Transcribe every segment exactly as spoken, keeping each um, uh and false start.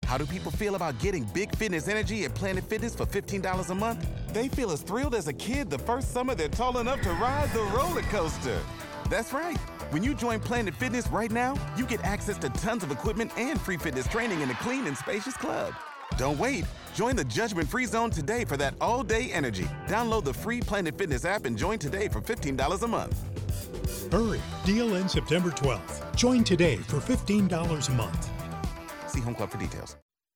How do people feel about getting big fitness energy at Planet Fitness for fifteen dollars a month? They feel as thrilled as a kid the first summer they're tall enough to ride the roller coaster. That's right. When you join Planet Fitness right now, you get access to tons of equipment and free fitness training in a clean and spacious club. Don't wait. Join the judgment-free zone today for that all-day energy. Download the free Planet Fitness app and join today for fifteen dollars a month. Hurry. Deal ends September twelfth. Join today for fifteen dollars a month. See Home Club for details.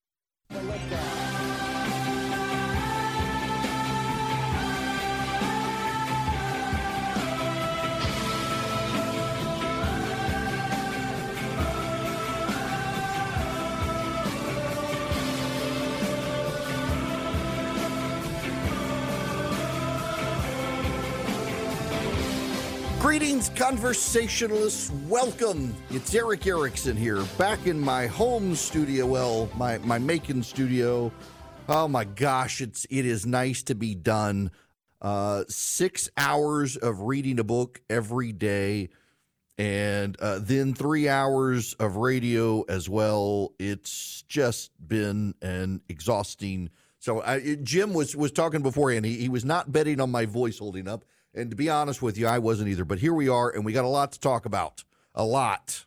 Greetings, conversationalists. Welcome. It's Erick Erickson here, back in my home studio, well, my, my Macon studio. Oh my gosh, it's it is nice to be done. Uh, six hours of reading a book every day, and uh, then three hours of radio as well. It's just been an exhausting. So I, Jim was was talking beforehand. He, he was not betting on my voice holding up. And to be honest with you, I wasn't either. But here we are, and we got a lot to talk about. A lot.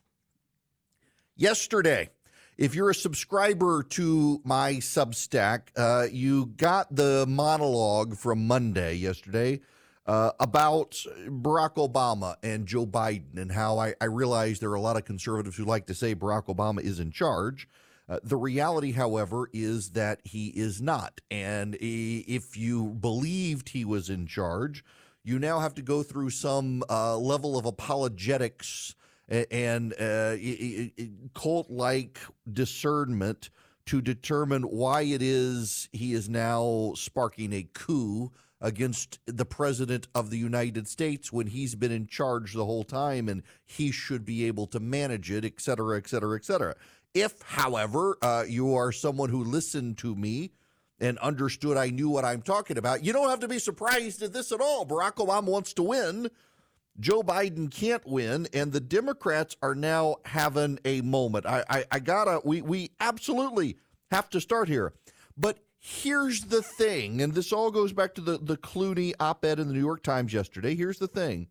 Yesterday, if you're a subscriber to my Substack, uh, you got the monologue from Monday, yesterday, uh, about Barack Obama and Joe Biden, and how I, I realize there are a lot of conservatives who like to say Barack Obama is in charge. Uh, the reality, however, is that he is not. And if you believed he was in charge, you now have to go through some uh, level of apologetics and uh, cult-like discernment to determine why it is he is now sparking a coup against the president of the United States when he's been in charge the whole time and he should be able to manage it, et cetera, et cetera, et cetera. If, however, uh, you are someone who listened to me and understood I knew what I'm talking about, you don't have to be surprised at this at all. Barack Obama wants to win. Joe Biden can't win, and the Democrats are now having a moment. I, I, I gotta, we, we absolutely have to start here. But here's the thing, and this all goes back to the, the Clooney op-ed in the New York Times yesterday. Here's the thing.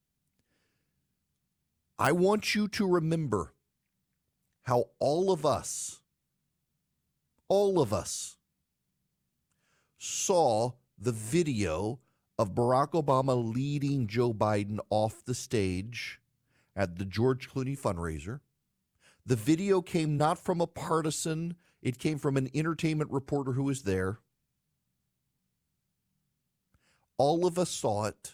I want you to remember how all of us, all of us, saw the video of Barack Obama leading Joe Biden off the stage at the George Clooney fundraiser. The video came not from a partisan. It came from an entertainment reporter who was there. All of us saw it.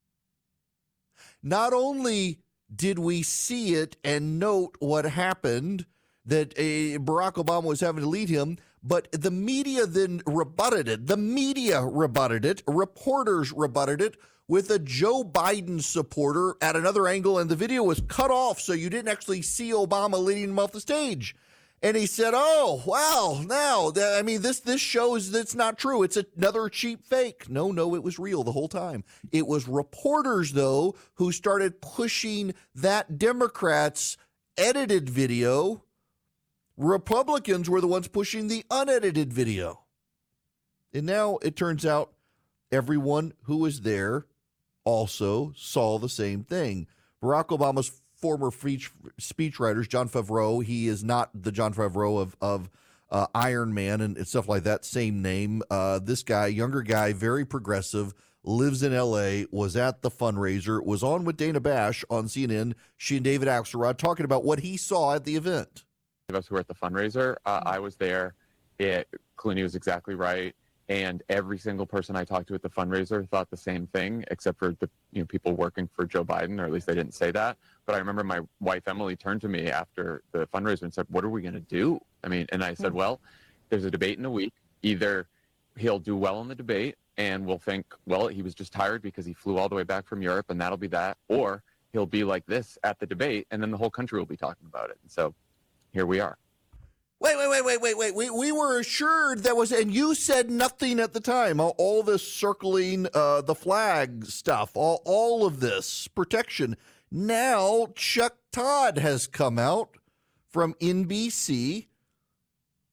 Not only did we see it and note what happened, that uh, Barack Obama was having to lead him, but the media then rebutted it. The media rebutted it. Reporters rebutted it with a Joe Biden supporter at another angle, and the video was cut off, so you didn't actually see Obama leading him off the stage. And he said, oh, wow, now, I mean, this this shows that's not true. It's another cheap fake. No, no, it was real the whole time. It was reporters, though, who started pushing that Democrats' edited video. Republicans were the ones pushing the unedited video. And now it turns out everyone who was there also saw the same thing. Barack Obama's former speech speechwriters, Jon Favreau, he is not the Jon Favreau of, of uh, Iron Man and stuff like that, same name. Uh, this guy, younger guy, very progressive, lives in L A, was at the fundraiser, was on with Dana Bash on C N N, she and David Axelrod, talking about what he saw at the event. Of us who were at the fundraiser, uh, I was there. It, Clooney was exactly right, and every single person I talked to at the fundraiser thought the same thing, except for the you know people working for Joe Biden, or at least they didn't say that. But I remember my wife Emily turned to me after the fundraiser and said, "What are we going to do?" I mean, and I said, "Well, there's a debate in a week. Either he'll do well in the debate, and we'll think, well, he was just tired because he flew all the way back from Europe, and that'll be that, or he'll be like this at the debate, and then the whole country will be talking about it." And so here we are. Wait, wait, wait, wait, wait, wait. We we were assured that was, and you said nothing at the time. All, all this circling uh, the flag stuff, all, all of this protection. Now Chuck Todd has come out from N B C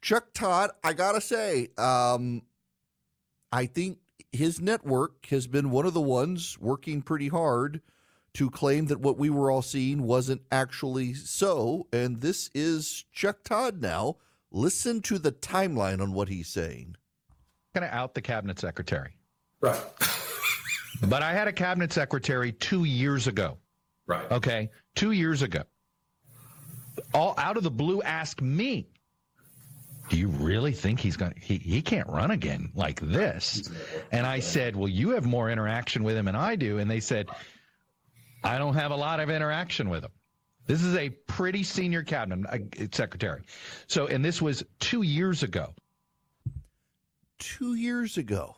Chuck Todd, I got to say, um, I think his network has been one of the ones working pretty hard to claim that what we were all seeing wasn't actually so. And this is Chuck Todd now. Listen to the timeline on what he's saying. Going to out the cabinet secretary. Right. But I had a cabinet secretary two years ago. Right. Okay. Two years ago. All out of the blue, ask me, do you really think he's going to, he, he can't run again like this? And I said, well, you have more interaction with him than I do. And they said, I don't have a lot of interaction with him. This is a pretty senior cabinet uh, secretary. So, and this was two years ago. Two years ago.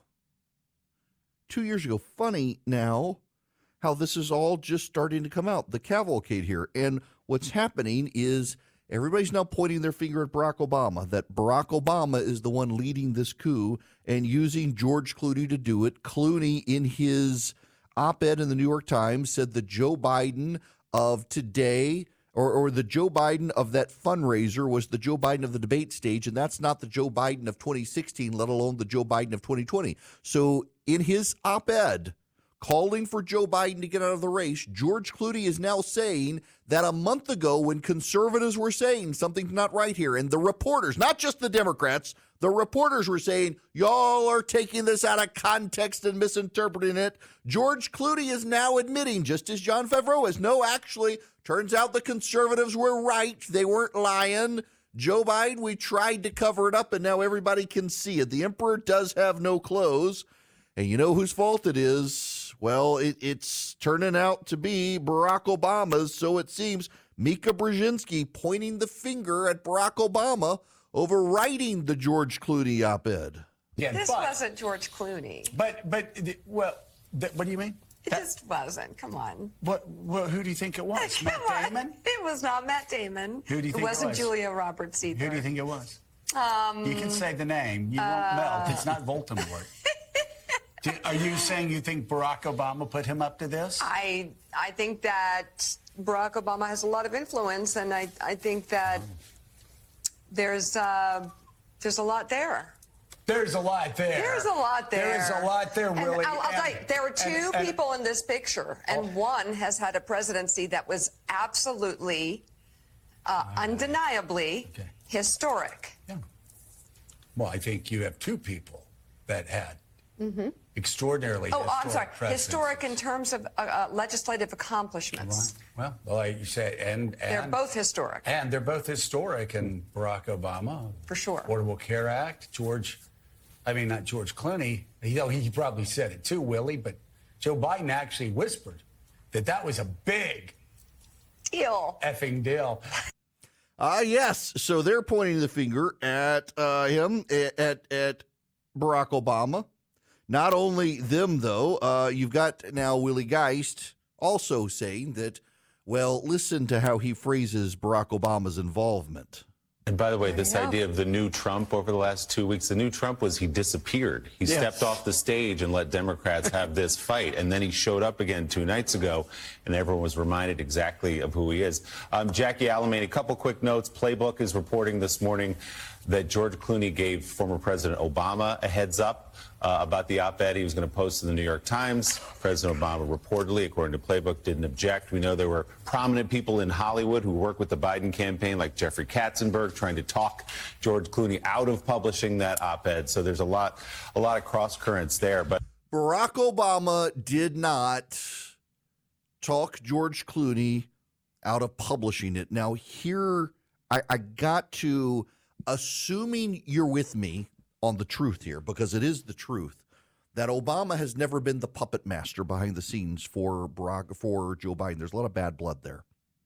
Two years ago. Funny now how this is all just starting to come out. The cavalcade here. And what's happening is everybody's now pointing their finger at Barack Obama, that Barack Obama is the one leading this coup and using George Clooney to do it. Clooney, in his op-ed in the New York Times, said the Joe Biden of today, or, or the Joe Biden of that fundraiser was the Joe Biden of the debate stage, and that's not the Joe Biden of twenty sixteen, let alone the Joe Biden of twenty twenty. So in his op-ed, calling for Joe Biden to get out of the race, George Clooney is now saying that a month ago when conservatives were saying something's not right here, and the reporters, not just the Democrats, the reporters were saying, y'all are taking this out of context and misinterpreting it. George Clooney is now admitting, just as Jon Favreau is, no, actually, turns out the conservatives were right. They weren't lying. Joe Biden, we tried to cover it up, and now everybody can see it. The emperor does have no clothes, and you know whose fault it is. Well, it, it's turning out to be Barack Obama's, so it seems. Mika Brzezinski pointing the finger at Barack Obama over writing the George Clooney op-ed. Yeah, this but, wasn't George Clooney. But, but, well, th- what do you mean? It That- just wasn't. Come on. What, what? Who do you think it was? Come Matt on. Damon? It was not Matt Damon. Who do you think it it wasn't was? Julia Roberts either. Who do you think it was? Um, You can say the name. You won't melt. It's not Voldemort. Do, are you saying you think Barack Obama put him up to this? I I think that Barack Obama has a lot of influence, and I I think that there's uh, there's a lot there. There's a lot there. There's a lot there. There's a lot there, And Willie. I'll, I'll And- tell you, there were two and- and- people in this picture, and Oh. one has had a presidency that was absolutely, uh, undeniably Okay. historic. Yeah. Well, I think you have two people that had extraordinarily Oh, historic I'm sorry. presidencies. Historic in terms of uh, uh, legislative accomplishments. Well, well, like you say, and, and They're both historic. And they're both historic. And Barack Obama, For sure. Affordable Care Act. George, I mean not George Clooney. You know, he probably said it too, Willie. But Joe Biden actually whispered that that was a big Deal. effing deal. Ah, uh, yes. So they're pointing the finger at uh, him, at at Barack Obama. Not only them, though. Uh, you've got now Willie Geist also saying that, well, listen to how he phrases Barack Obama's involvement. And by the way, this Yeah. idea of the new Trump over the last two weeks, the new Trump was he disappeared. He Yes. stepped off the stage and let Democrats have this fight. And then he showed up again two nights ago, and everyone was reminded exactly of who he is. Um, Jackie Alamany, a couple quick notes. Playbook is reporting this morning that George Clooney gave former President Obama a heads up uh, about the op-ed he was going to post in the New York Times. President Obama reportedly, according to Playbook, didn't object. We know there were prominent people in Hollywood who work with the Biden campaign, like Jeffrey Katzenberg, trying to talk George Clooney out of publishing that op-ed. So there's a lot, a lot of cross currents there. But Barack Obama did not talk George Clooney out of publishing it. Now, here, I, I got to, assuming you're with me on the truth here, because it is the truth, that Obama has never been the puppet master behind the scenes for Barack, for Joe Biden. There's a lot of bad blood there.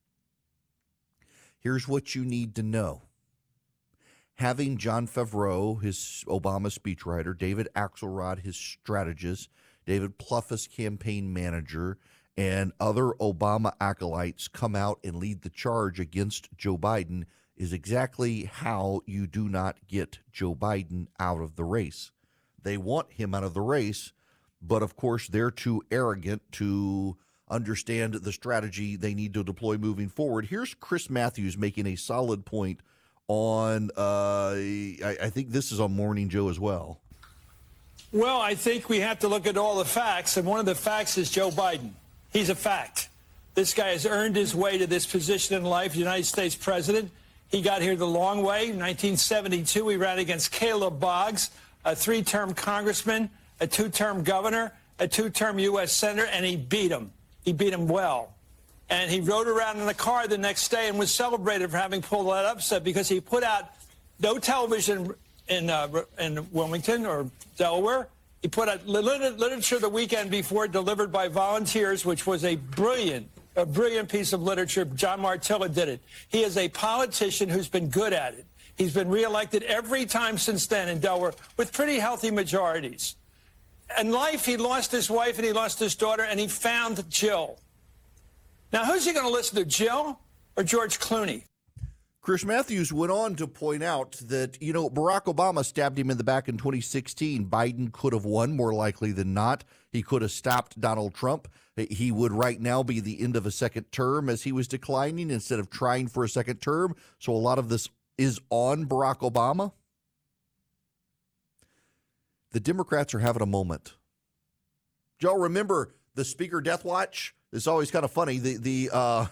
Here's what you need to know. Having Jon Favreau, his Obama speechwriter, David Axelrod, his strategist, David Plouffe, his campaign manager, and other Obama acolytes come out and lead the charge against Joe Biden is exactly how you do not get Joe Biden out of the race. They want him out of the race, but of course they're too arrogant to understand the strategy they need to deploy moving forward. Here's Chris Matthews making a solid point on, uh, I, I think this is on Morning Joe as well. Well, I think we have to look at all the facts, and one of the facts is Joe Biden. He's a fact. This guy has earned his way to this position in life, United States president. He got here the long way. In nineteen seventy-two, he ran against Caleb Boggs, a three-term congressman, a two-term governor, a two-term U S senator, and he beat him. He beat him well. And he rode around in the car the next day and was celebrated for having pulled that upset because he put out no television in uh, in Wilmington or Delaware. He put out literature the weekend before delivered by volunteers, which was a brilliant, a brilliant piece of literature. John Martilla did it. He is a politician who's been good at it. He's been reelected every time since then in Delaware with pretty healthy majorities. In life, he lost his wife and he lost his daughter, and he found Jill. Now, who's he going to listen to, Jill or George Clooney? Chris Matthews went on to point out that, you know, Barack Obama stabbed him in the back in twenty sixteen. Biden could have won more likely than not. He could have stopped Donald Trump. He would right now be the end of a second term as he was declining instead of trying for a second term. So a lot of this is on Barack Obama. The Democrats are having a moment. Do y'all remember the Speaker Death Watch? It's always kind of funny. The the uh,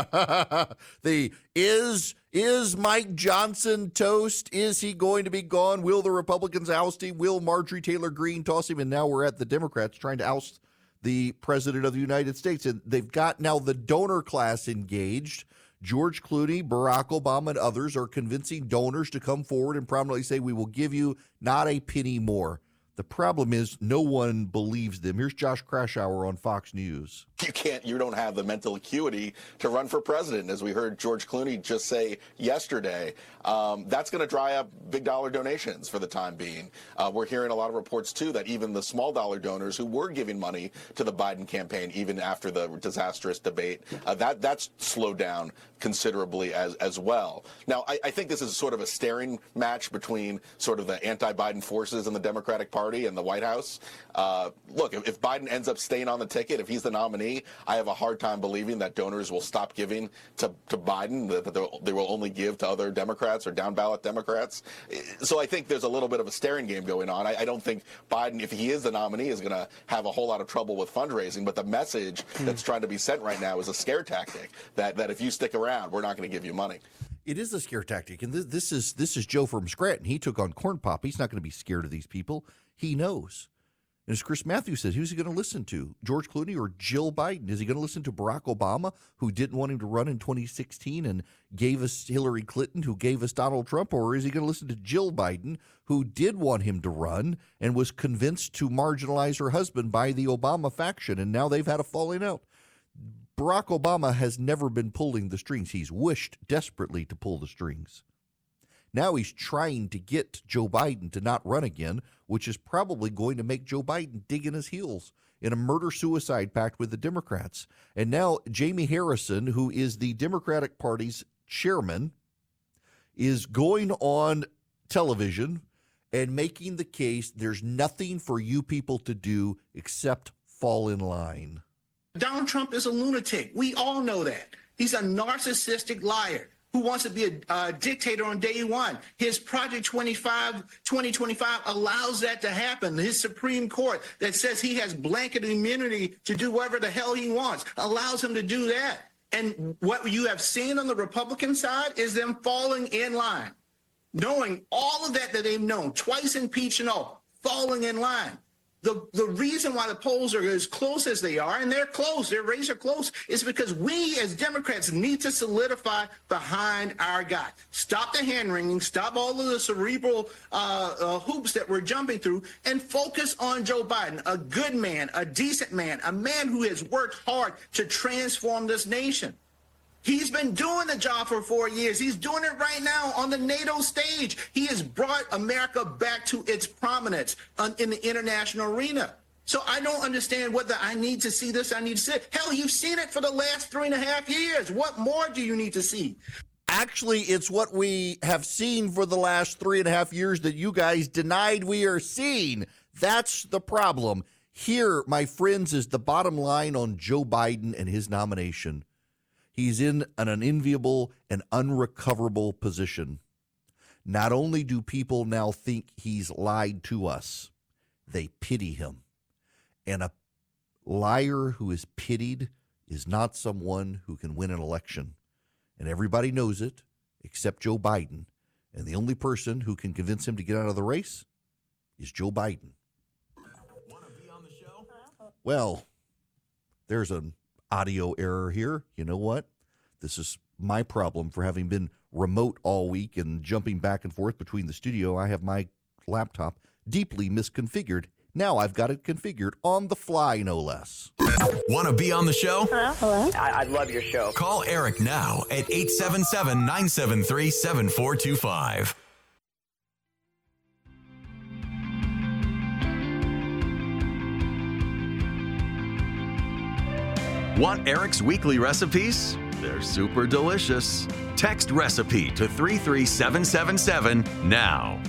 the is is Mike Johnson toast? Is he going to be gone? Will the Republicans oust him? Will Marjorie Taylor Greene toss him? And now we're at the Democrats trying to oust the president of the United States. And they've got now the donor class engaged. George Clooney, Barack Obama, and others are convincing donors to come forward and prominently say, we will give you not a penny more. The problem is no one believes them. Here's Josh Krashour on Fox News. You can't, you don't have the mental acuity to run for president, as we heard George Clooney just say yesterday. Um, that's going to dry up big dollar donations for the time being. Uh, we're hearing a lot of reports, too, that even the small dollar donors who were giving money to the Biden campaign, even after the disastrous debate, uh, that that's slowed down considerably as as well. Now, I, I think this is sort of a staring match between sort of the anti-Biden forces in the Democratic Party and the White House. Uh, look, if, if Biden ends up staying on the ticket, if he's the nominee, I have a hard time believing that donors will stop giving to, to Biden, that they will only give to other Democrats or down-ballot Democrats. So I think there's a little bit of a staring game going on. I, I don't think Biden, if he is the nominee, is going to have a whole lot of trouble with fundraising, but the message hmm. that's trying to be sent right now is a scare tactic, that, that if you stick around, we're not going to give you money. It is a scare tactic, and this, this is this is Joe from Scranton. He took on Corn Pop. He's not going to be scared of these people. He knows. And as Chris Matthews says, who's he going to listen to? George Clooney or Jill Biden? Is he going to listen to Barack Obama, who didn't want him to run in twenty sixteen and gave us Hillary Clinton, who gave us Donald Trump? Or is he going to listen to Jill Biden, who did want him to run and was convinced to marginalize her husband by the Obama faction, and now they've had a falling out? Barack Obama has never been pulling the strings. He's wished desperately to pull the strings. Now he's trying to get Joe Biden to not run again, which is probably going to make Joe Biden dig in his heels in a murder-suicide pact with the Democrats. And now Jamie Harrison, who is the Democratic Party's chairman, is going on television and making the case there's nothing for you people to do except fall in line. Donald Trump is a lunatic. We all know that. He's a narcissistic liar who wants to be a uh, dictator on day one. His Project twenty-five, twenty twenty-five allows that to happen. His Supreme Court that says he has blanket immunity to do whatever the hell he wants allows him to do that. And what you have seen on the Republican side is them falling in line, knowing all of that that they've known, twice impeached and all, falling in line. The, the reason why the polls are as close as they are, and they're close, their razor close, is because we as Democrats need to solidify behind our guy. Stop the hand-wringing, stop all of the cerebral uh, uh, hoops that we're jumping through, and focus on Joe Biden, a good man, a decent man, a man who has worked hard to transform this nation. He's been doing the job for four years. He's doing it right now on the NATO stage. He has brought America back to its prominence on, in the international arena. So I don't understand whether I need to see this, I need to see it. Hell, you've seen it for the last three and a half years. What more do you need to see? Actually, it's what we have seen for the last three and a half years that you guys denied we are seeing. That's the problem. Here, my friends, is the bottom line on Joe Biden and his nomination. He's in an unenviable and unrecoverable position. Not only do people now think he's lied to us, they pity him. And a liar who is pitied is not someone who can win an election. And everybody knows it, except Joe Biden. And the only person who can convince him to get out of the race is Joe Biden. Want to be on the show? Well, there's an audio error here. You know what? This is my problem for having been remote all week and jumping back and forth between the studio. I have my laptop deeply misconfigured. Now I've got it configured on the fly, no less. Want to be on the show? Hello? Hello? I, I love your show. Call Eric now at eight seven seven, nine seven three, seven four two five. Want Eric's weekly recipes? They're super delicious. Text recipe to three three seven seven seven now.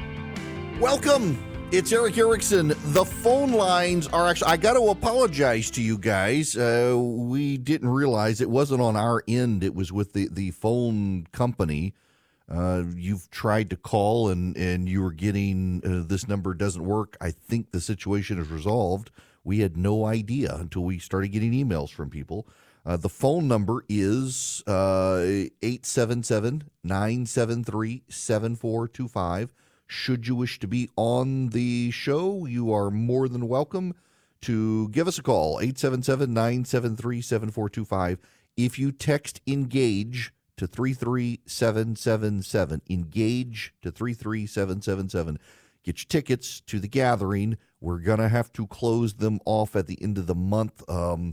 Welcome. It's Eric Erickson. The phone lines are actually, I got to apologize to you guys. Uh, we didn't realize it wasn't on our end. It was with the, the phone company. Uh, you've tried to call and, and you were getting, uh, this number doesn't work. I think the situation is resolved. We had no idea until we started getting emails from people. Uh, the phone number is uh, eight seven seven, nine seven three, seven four two five. Should you wish to be on the show, you are more than welcome to give us a call, eight seven seven, nine seven three, seven four two five. If you text ENGAGE to three three seven seven seven, ENGAGE to three three seven seven seven, get your tickets to the gathering. We're going to have to close them off at the end of the month um,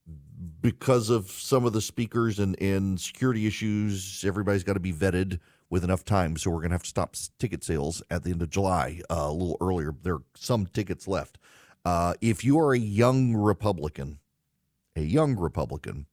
because of some of the speakers and, and security issues. Everybody's got to be vetted with enough time, so we're going to have to stop ticket sales at the end of July, uh, a little earlier. There are some tickets left. Uh, if you are a young Republican, a young Republican,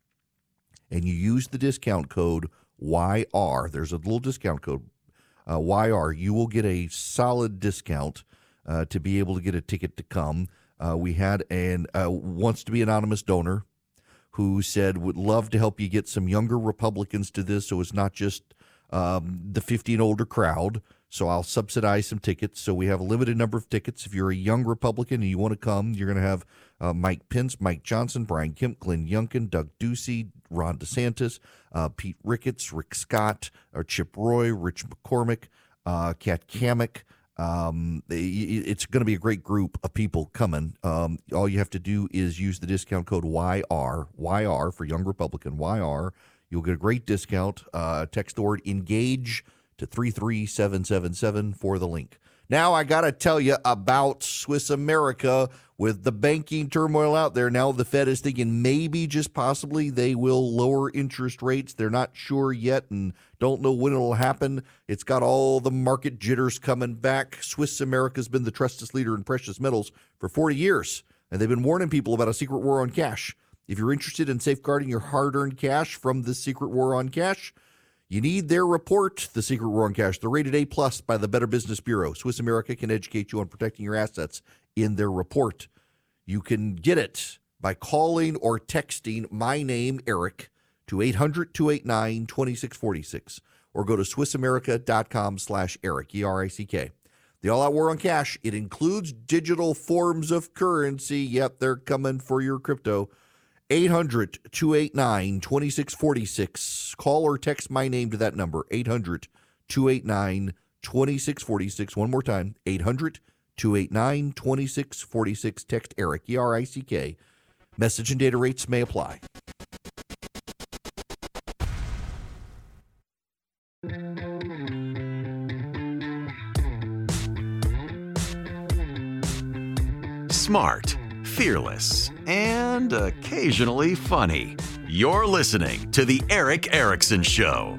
and you use the discount code Y R, there's a little discount code, uh, Y R, you will get a solid discount uh, to be able to get a ticket to come. Uh, we had an uh, wants to be anonymous donor who said would love to help you get some younger Republicans to this, so it's not just Um, the fifty and older crowd, so I'll subsidize some tickets. So we have a limited number of tickets. If you're a young Republican and you want to come, you're going to have uh, Mike Pence, Mike Johnson, Brian Kemp, Glenn Youngkin, Doug Ducey, Ron DeSantis, uh, Pete Ricketts, Rick Scott, or Chip Roy, Rich McCormick, uh, Kat Kamek. Um, it's going to be a great group of people coming. Um, all you have to do is use the discount code Y R, Y R for Young Republican, Y R. You'll get a great discount. Uh, text the word ENGAGE to three three seven seven seven for the link. Now, I got to tell you about Swiss America. With the banking turmoil out there, now the Fed is thinking maybe, just possibly, they will lower interest rates. They're not sure yet and don't know when it'll happen. It's got all the market jitters coming back. Swiss America has been the trusted leader in precious metals for forty years, and they've been warning people about a secret war on cash. If you're interested in safeguarding your hard-earned cash from this secret war on cash, you need their report, The Secret War on Cash. They're rated A plus by the Better Business Bureau. Swiss America can educate you on protecting your assets in their report. You can get it by calling or texting my name, Eric, to eight hundred, two eight nine, two six four six, or go to swissamerica.com slash Eric, E R I C K. The all-out war on cash, it includes digital forms of currency. Yep, they're coming for your crypto. eight hundred, two eight nine, two six four six. Call or text my name to that number, eight hundred, two eight nine, two six four six. One more time, eight hundred, two eight nine, two six four six. Text Eric, E R I C K. Message and data rates may apply. Smart, fearless, and occasionally funny. You're listening to The Eric Erickson Show.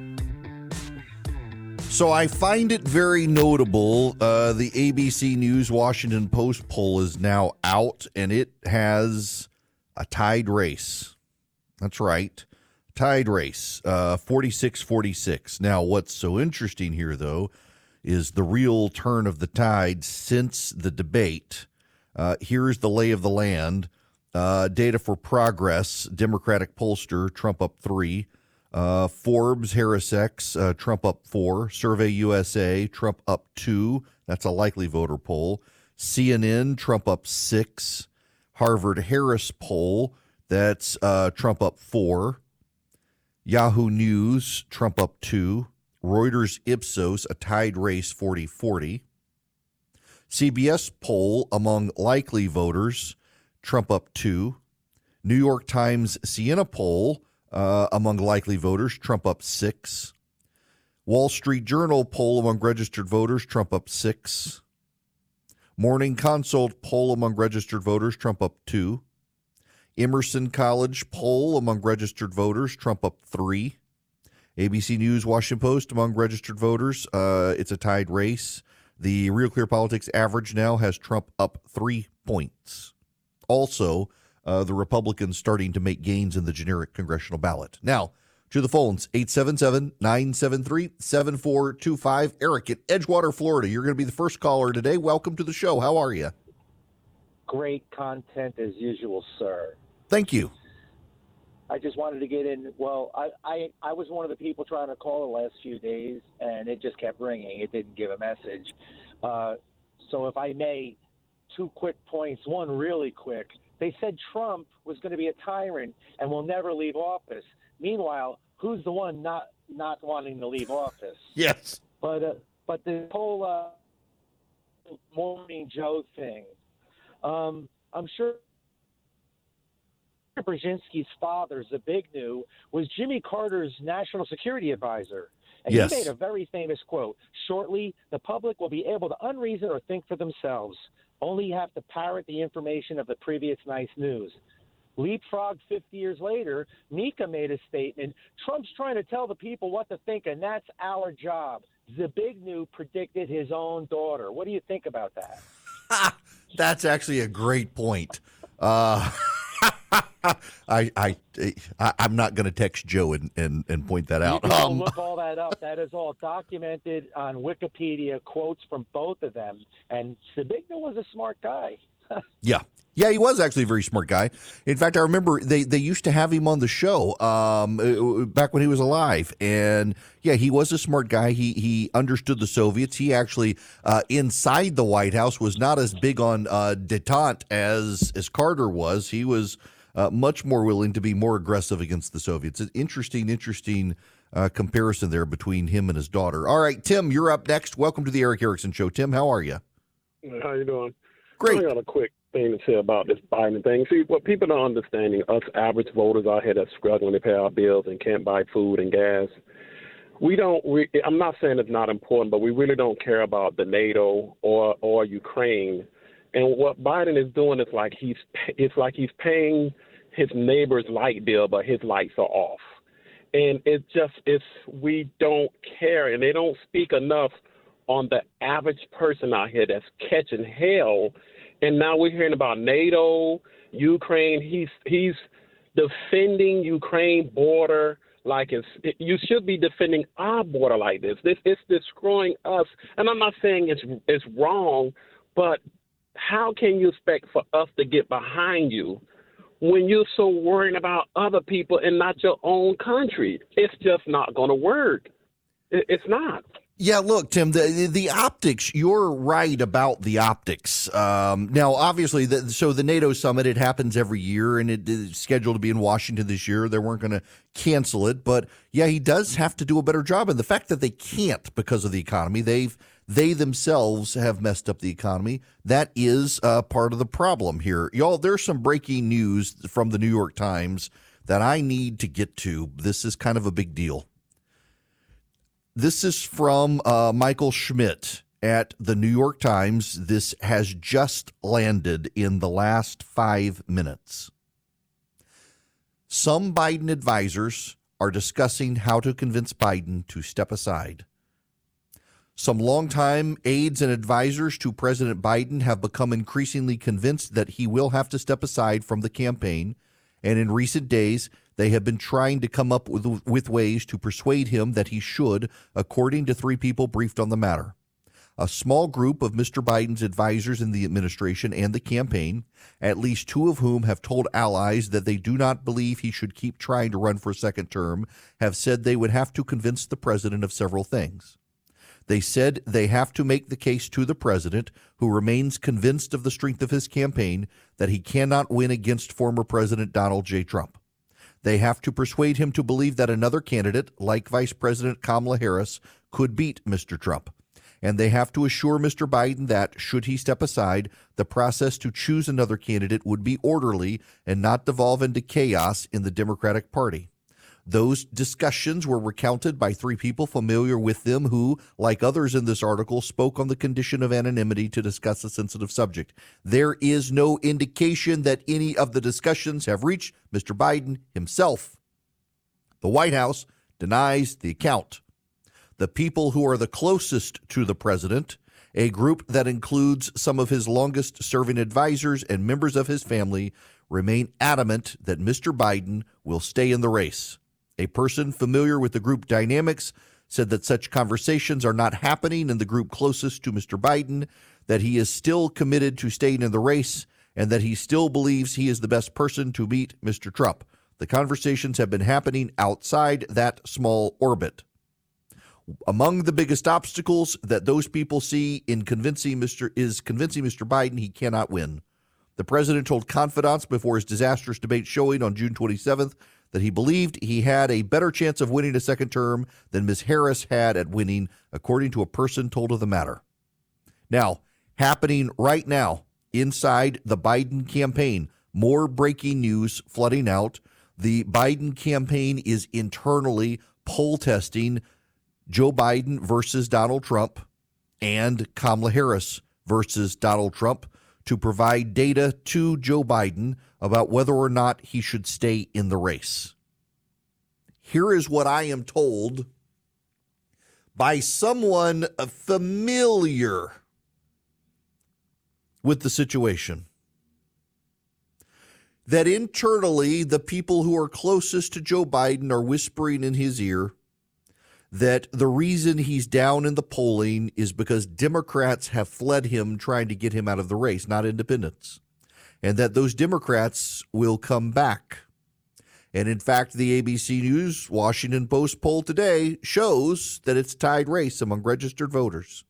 So I find it very notable. Uh, the A B C News Washington Post poll is now out, and it has a tied race. That's right. Tied race, uh, forty-six forty-six. Now, what's so interesting here, though, is the real turn of the tide since the debate. Uh, here's the lay of the land. Uh, data for Progress, Democratic pollster, Trump up three. Uh, Forbes, Harris X, uh, Trump up four. Survey U S A, Trump up two. That's a likely voter poll. C N N, Trump up six. Harvard Harris poll, that's uh, Trump up four. Yahoo News, Trump up two. Reuters Ipsos, a tied race forty forty. C B S poll among likely voters, Trump up two. New York Times Siena poll uh, among likely voters, Trump up six. Wall Street Journal poll among registered voters, Trump up six. Morning Consult poll among registered voters, Trump up two. Emerson College poll among registered voters, Trump up three. A B C News, Washington Post among registered voters, uh, it's a tied race. The Real Clear Politics average now has Trump up three points. Also, uh, the Republicans starting to make gains in the generic congressional ballot. Now, to the phones, eight seven seven, nine seven three, seven four two five. Eric in Edgewater, Florida. You're going to be the first caller today. Welcome to the show. How are you? Great content as usual, sir. Thank you. I just wanted to get in. Well, I, I, I was one of the people trying to call the last few days, and it just kept ringing. It didn't give a message. Uh, so if I may, two quick points. One really quick. They said Trump was going to be a tyrant and will never leave office. Meanwhile, who's the one not not wanting to leave office? Yes. But uh, but the whole uh, Morning Joe thing, um, I'm sure Brzezinski's father, Zbigniew, was Jimmy Carter's national security advisor. And yes. He made a very famous quote. Shortly, the public will be able to unreason or think for themselves. Only you have to parrot the information of the previous night's news. Leapfrog fifty years later, Mika made a statement. Trump's trying to tell the people what to think, and that's our job. Zbigniew predicted his own daughter. What do you think about that? That's actually a great point. Uh, I, I, I, I'm not going to text Joe and, and, and point that out. You can Um, look all that up. That is all documented on Wikipedia, quotes from both of them. And Zbigniew was a smart guy. Yeah. Yeah, he was actually a very smart guy. In fact, I remember they, they used to have him on the show um, back when he was alive. And, yeah, he was a smart guy. He he understood the Soviets. He actually, uh, inside the White House, was not as big on uh, détente as, as Carter was. He was uh, much more willing to be more aggressive against the Soviets. An interesting, interesting uh, comparison there between him and his daughter. All right, Tim, you're up next. Welcome to the Eric Erickson Show. Tim, how are you? How you doing? Great. I got a quick thing to say about this Biden thing. See, what people don't understanding, us average voters out here that's struggling to pay our bills and can't buy food and gas, we don't. We, I'm not saying it's not important, but we really don't care about the NATO or or Ukraine. And what Biden is doing is like he's it's like he's paying his neighbor's light bill, but his lights are off. And it just it's we don't care, and they don't speak enough on the average person out here that's catching hell. And now we're hearing about NATO, Ukraine. He's he's defending Ukraine border like it's. You should be defending our border like this. This it's destroying us. And I'm not saying it's it's wrong, but how can you expect for us to get behind you when you're so worried about other people and not your own country? It's just not going to work. It's not. Yeah, look, Tim, the the optics, you're right about the optics. Um, now, obviously, the, so the NATO summit, it happens every year, and it is scheduled to be in Washington this year. They weren't going to cancel it. But, yeah, he does have to do a better job. And the fact that they can't because of the economy, they've they themselves have messed up the economy. That is uh, part of the problem here. Y'all, there's some breaking news from the New York Times that I need to get to. This is kind of a big deal. This is from uh, Michael Schmidt at the New York Times. This has just landed in the last five minutes. Some Biden advisors are discussing how to convince Biden to step aside. Some longtime aides and advisors to President Biden have become increasingly convinced that he will have to step aside from the campaign, and in recent days, they have been trying to come up with, with ways to persuade him that he should, according to three people briefed on the matter. a small group of Mister Biden's advisors in the administration and the campaign, at least two of whom have told allies that they do not believe he should keep trying to run for a second term, have said they would have to convince the president of several things. They said they have to make the case to the president, who remains convinced of the strength of his campaign, that he cannot win against former President Donald J. Trump. They have to persuade him to believe that another candidate, like Vice President Kamala Harris, could beat Mister Trump. And they have to assure Mister Biden that, should he step aside, the process to choose another candidate would be orderly and not devolve into chaos in the Democratic Party. Those discussions were recounted by three people familiar with them who, like others in this article, spoke on the condition of anonymity to discuss a sensitive subject. There is no indication that any of the discussions have reached Mister Biden himself. The White House denies the account. The people who are the closest to the president, a group that includes some of his longest-serving advisors and members of his family, remain adamant that Mister Biden will stay in the race. A person familiar with the group dynamics said that such conversations are not happening in the group closest to Mister Biden, that he is still committed to staying in the race, and that he still believes he is the best person to beat Mister Trump. The conversations have been happening outside that small orbit. Among the biggest obstacles that those people see in convincing Mister is convincing Mister Biden he cannot win. The president told confidants before his disastrous debate showing on June twenty-seventh that he believed he had a better chance of winning a second term than Miz Harris had at winning, according to a person told of the matter. Now, happening right now inside the Biden campaign, more breaking news flooding out. The Biden campaign is internally poll testing Joe Biden versus Donald Trump and Kamala Harris versus Donald Trump to provide data to Joe Biden about whether or not he should stay in the race. Here is what I am told by someone familiar with the situation. That internally, the people who are closest to Joe Biden are whispering in his ear that the reason he's down in the polling is because Democrats have fled him trying to get him out of the race, not independents, and that those Democrats will come back. And in fact, the A B C News Washington Post poll today shows that it's a tied race among registered voters.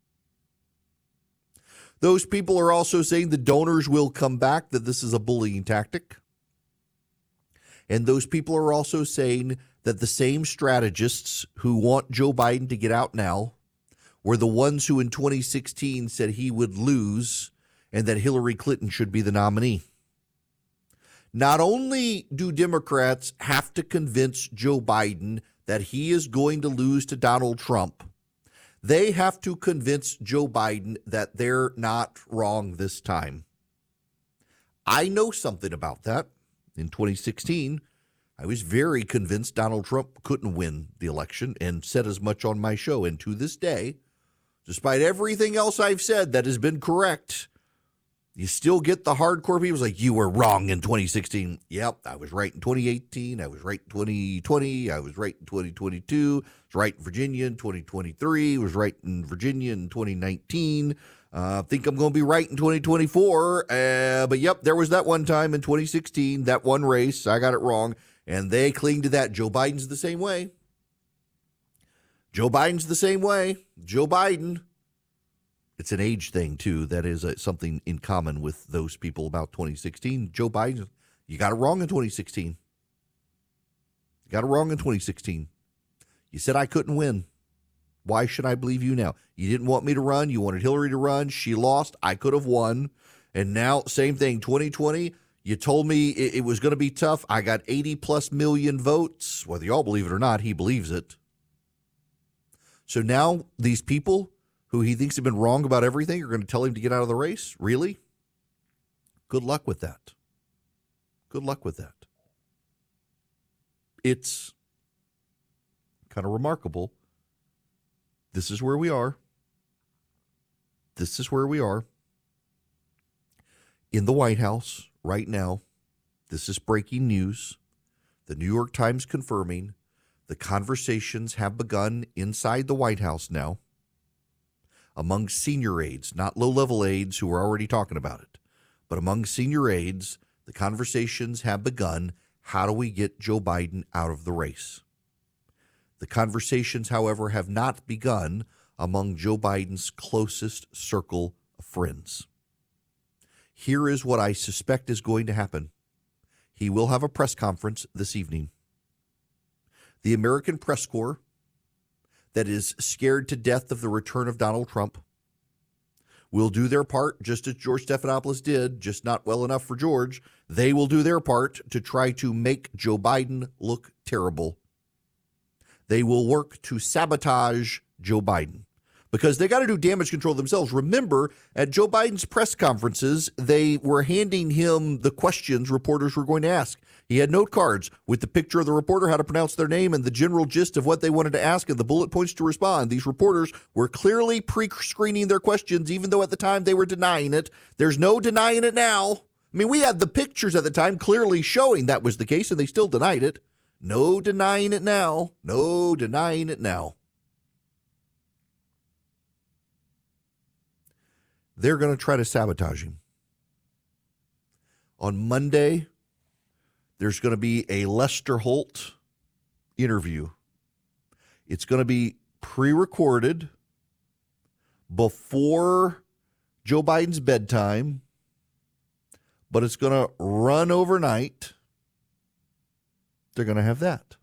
Those people are also saying the donors will come back, that this is a bullying tactic. And those people are also saying that the same strategists who want Joe Biden to get out now were the ones who in twenty sixteen said he would lose and that Hillary Clinton should be the nominee. Not only do Democrats have to convince Joe Biden that he is going to lose to Donald Trump, they have to convince Joe Biden that they're not wrong this time. I know something about that. In twenty sixteen, I was very convinced Donald Trump couldn't win the election and said as much on my show. And to this day, despite everything else I've said that has been correct, you still get the hardcore people like, you were wrong in twenty sixteen. Yep, I was right in twenty eighteen. I was right in twenty twenty. I was right in twenty twenty-two. I was right in Virginia in twenty twenty-three. I was right in Virginia in twenty nineteen. I uh, think I'm going to be right in twenty twenty-four. Uh, but yep, there was that one time in twenty sixteen, that one race. I got it wrong. And they cling to that. Joe Biden's the same way. Joe Biden's the same way. Joe Biden. It's an age thing, too. That is uh, something in common with those people about twenty sixteen. Joe Biden, you got it wrong in twenty sixteen. You got it wrong in twenty sixteen. You said I couldn't win. Why should I believe you now? You didn't want me to run. You wanted Hillary to run. She lost. I could have won. And now, same thing, twenty twenty. You told me it, it was going to be tough. I got eighty plus million votes. Whether you all believe it or not, he believes it. So now these people who he thinks have been wrong about everything are going to tell him to get out of the race? Really? Good luck with that. Good luck with that. It's kind of remarkable. This is where we are. This is where we are. In the White House right now. This is breaking news. The New York Times confirming the conversations have begun inside the White House now among senior aides, not low-level aides who are already talking about it, but among senior aides, the conversations have begun. How do we get Joe Biden out of the race? The conversations, however, have not begun among Joe Biden's closest circle of friends. Here is what I suspect is going to happen. He will have a press conference this evening. The American Press Corps, that is scared to death of the return of Donald Trump, will do their part, just as George Stephanopoulos did, just not well enough for George. They will do their part to try to make Joe Biden look terrible. They will work to sabotage Joe Biden because they got to do damage control themselves. Remember, at Joe Biden's press conferences, they were handing him the questions reporters were going to ask. He had note cards with the picture of the reporter, how to pronounce their name, and the general gist of what they wanted to ask and the bullet points to respond. These reporters were clearly pre-screening their questions, even though at the time they were denying it. There's no denying it now. I mean, we had the pictures at the time clearly showing that was the case, and they still denied it. No denying it now. No denying it now. They're going to try to sabotage him. On Monday, there's going to be a Lester Holt interview. It's going to be pre-recorded before Joe Biden's bedtime, but it's going to run overnight. They're going to have that.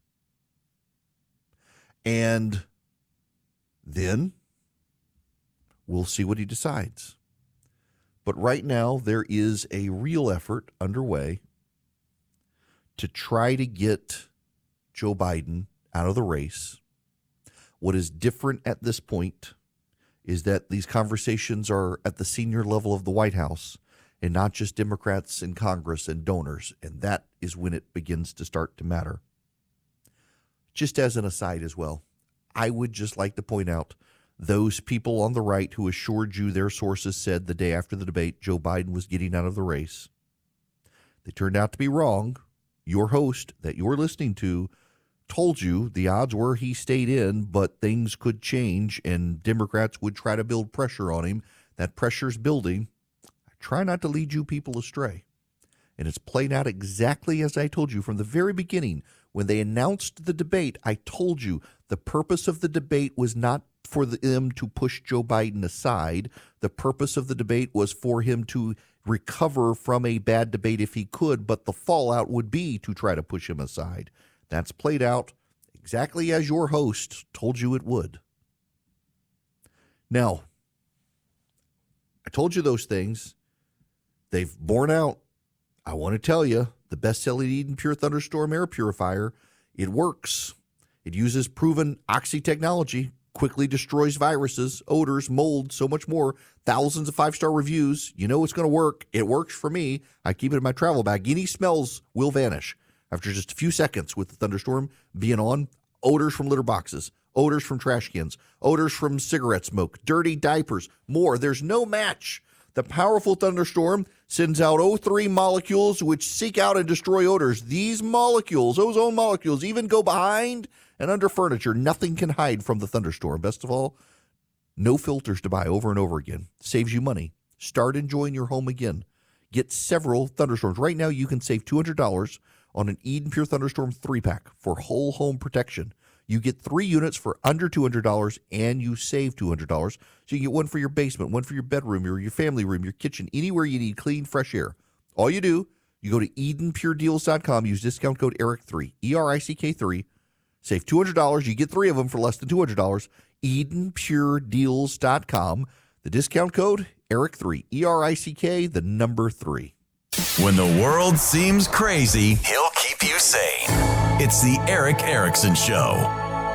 And then we'll see what he decides. But right now, there is a real effort underway to try to get Joe Biden out of the race. What is different at this point is that these conversations are at the senior level of the White House and not just Democrats in Congress and donors. And that is when it begins to start to matter. Just as an aside as well, I would just like to point out those people on the right who assured you their sources said the day after the debate Joe Biden was getting out of the race. They turned out to be wrong. Your host that you're listening to told you the odds were he stayed in, but things could change and Democrats would try to build pressure on him. That pressure's building. I try not to lead you people astray. And it's played out exactly as I told you from the very beginning. When they announced the debate, I told you the purpose of the debate was not for them to push Joe Biden aside. The purpose of the debate was for him to recover from a bad debate if he could, but the fallout would be to try to push him aside. That's played out exactly as your host told you it would. Now, I told you those things. They've borne out. I want to tell you, the best-selling Eden Pure Thunderstorm air purifier, it works. It uses proven Oxy technology, quickly destroys viruses, odors, mold, so much more. Thousands of five-star reviews. You know it's going to work. It works for me. I keep it in my travel bag. Any smells will vanish after just a few seconds with the thunderstorm being on. Odors from litter boxes, odors from trash cans, odors from cigarette smoke, dirty diapers, more. There's no match. The powerful thunderstorm sends out O three molecules which seek out and destroy odors. These molecules, ozone molecules, even go behind and under furniture. Nothing can hide from the thunderstorm. Best of all, no filters to buy over and over again. Saves you money. Start enjoying your home again. Get several thunderstorms. Right now, you can save two hundred dollars on an Eden Pure Thunderstorm three-pack for whole home protection. You get three units for under two hundred dollars, and you save two hundred dollars. So you get one for your basement, one for your bedroom, your, your family room, your kitchen, anywhere you need clean, fresh air. All you do, you go to eden pure deals dot com, use discount code Eric three, E R I C K three, save two hundred dollars. You get three of them for less than two hundred dollars. eden pure deals dot com. The discount code, Eric three, E R I C K, the number three. When the world seems crazy, he'll keep you sane. It's the Eric Erickson Show.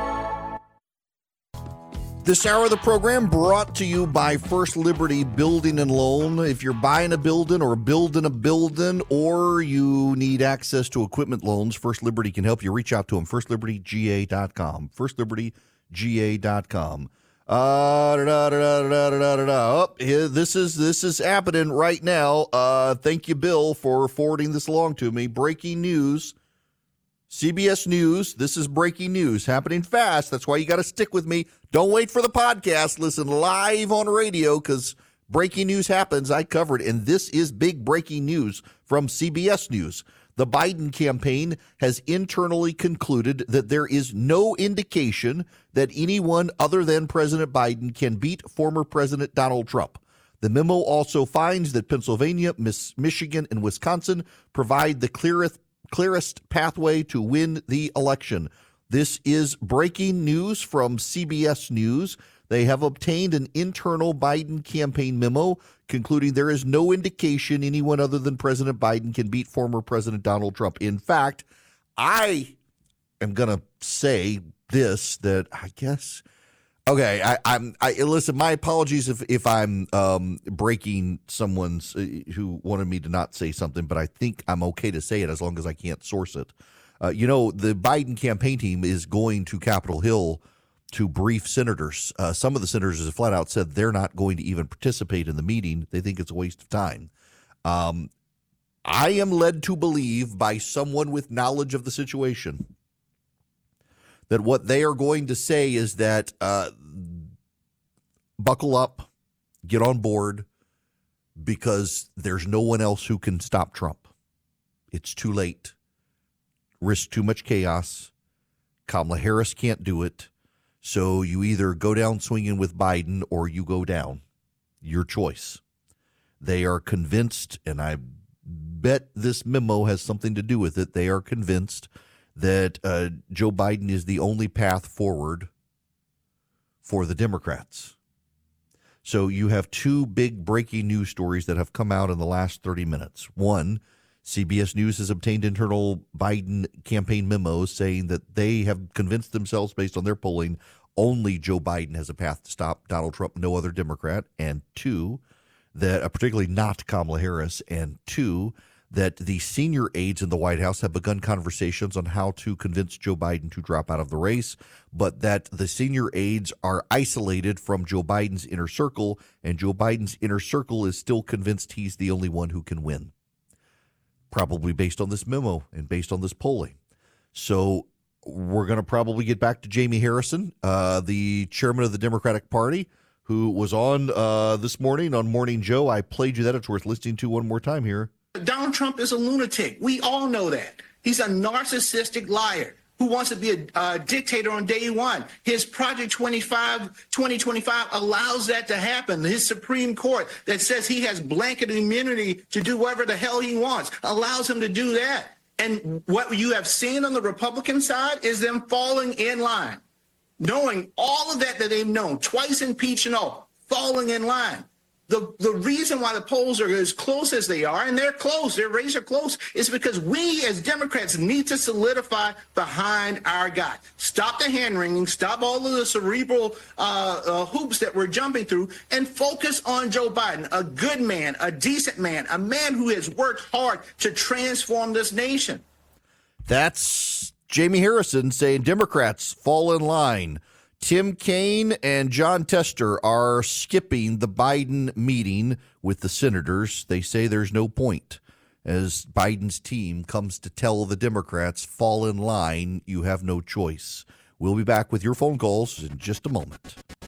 This hour of the program brought to you by First Liberty Building and Loan. If you're buying a building or building a building or you need access to equipment loans, First Liberty can help you. Reach out to them, first liberty g a dot com, first liberty g a dot com. Uh, da, da, da, da, da, da, da. Oh, here, this is this is happening right now. Uh, thank you, Bill, for forwarding this along to me. Breaking news. C B S News. This is breaking news happening fast. That's why you got to stick with me. Don't wait for the podcast. Listen live on radio because breaking news happens. I covered, and this is big breaking news from C B S News. The Biden campaign has internally concluded that there is no indication that anyone other than President Biden can beat former President Donald Trump. The memo also finds that Pennsylvania, Michigan, and Wisconsin provide the clearest, clearest pathway to win the election. This is breaking news from C B S News. They have obtained an internal Biden campaign memo concluding there is no indication anyone other than President Biden can beat former President Donald Trump. In fact, I am going to say this, that I guess, okay, I, I'm, I listen, my apologies if, if I'm um, breaking someone's, uh, who wanted me to not say something, but I think I'm okay to say it as long as I can't source it. Uh, you know, the Biden campaign team is going to Capitol Hill to brief senators. Uh, some of the senators have flat out said they're not going to even participate in the meeting. They think it's a waste of time. Um, I am led to believe by someone with knowledge of the situation that what they are going to say is that uh, buckle up, get on board, because there's no one else who can stop Trump. It's too late. Risk too much chaos. Kamala Harris can't do it. So you either go down swinging with Biden or you go down. Your choice. They are convinced, and I bet this memo has something to do with it, they are convinced that uh, Joe Biden is the only path forward for the Democrats. So you have two big breaking news stories that have come out in the last thirty minutes. One, C B S News has obtained internal Biden campaign memos saying that they have convinced themselves, based on their polling, only Joe Biden has a path to stop Donald Trump, no other Democrat. And two, that uh, particularly not Kamala Harris. And two, that the senior aides in the White House have begun conversations on how to convince Joe Biden to drop out of the race, but that the senior aides are isolated from Joe Biden's inner circle, and Joe Biden's inner circle is still convinced he's the only one who can win. Probably based on this memo and based on this polling. So we're going to probably get back to Jamie Harrison, uh, the chairman of the Democratic Party, who was on uh, this morning on Morning Joe. I played you that. It's worth listening to one more time here. Donald Trump is a lunatic. We all know that. He's a narcissistic liar who wants to be a uh, dictator on day one. His Project twenty-five, twenty twenty-five allows that to happen. His Supreme Court that says he has blanket immunity to do whatever the hell he wants allows him to do that. And what you have seen on the Republican side is them falling in line, knowing all of that that they've known, twice impeached and all, falling in line. The, the reason why the polls are as close as they are, and they're close, their razor close, is because we as Democrats need to solidify behind our guy. Stop the hand-wringing, stop all of the cerebral uh, uh, hoops that we're jumping through, and focus on Joe Biden, a good man, a decent man, a man who has worked hard to transform this nation. That's Jamie Harrison saying Democrats fall in line. Tim Kaine and John Tester are skipping the Biden meeting with the senators. They say there's no point as Biden's team comes to tell the Democrats, fall in line, you have no choice. We'll be back with your phone calls in just a moment.